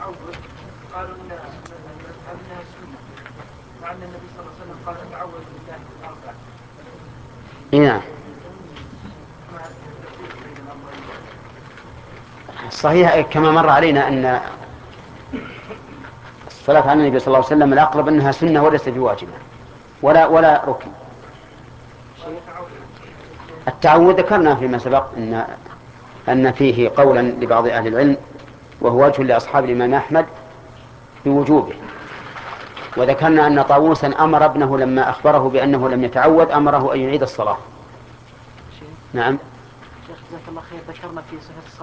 التعوذ قالوا انها سنه، مع ان النبي صلى الله عليه وسلم قال تعوذ بالله من اربع. نعم. صحيح كما مر علينا أن الصلاة على النبي صلى الله عليه وسلم الأقرب أنها سنة وليست بواجبة ولا ركن. التعوذ ذكرنا فيما سبق أن فيه قولا لبعض أهل العلم وهو وجه لأصحاب الإمام أحمد بوجوبه، وذكرنا أن طاووسا أمر ابنه لما أخبره بأنه لم يتعوذ أمره أن يعيد الصلاة. نعم. شيخ جزاك الله خير، ذكرنا في صفة